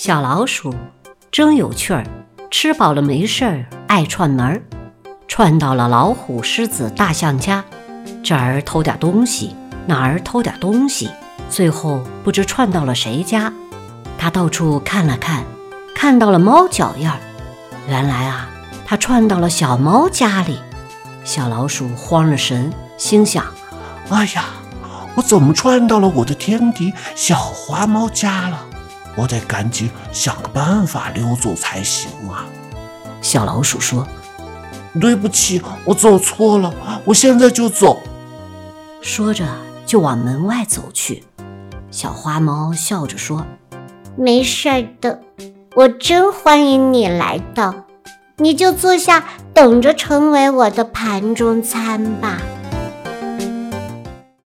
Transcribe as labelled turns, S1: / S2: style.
S1: 小老鼠真有趣儿，吃饱了没事儿，爱串门儿，串到了老虎、狮子、大象家，这儿偷点东西，那儿偷点东西，最后不知串到了谁家。他到处看了看，看到了猫脚印儿，原来啊，他串到了小猫家里。小老鼠慌了神，心想：
S2: 哎呀，我怎么串到了我的天敌小花猫家了？我得赶紧想个办法溜走才行啊！
S1: 小老鼠说：
S2: 对不起，我走错了，我现在就走。
S1: 说着就往门外走去。小花猫笑着说：
S3: 没事的，我真欢迎你来到，你就坐下等着成为我的盘中餐吧。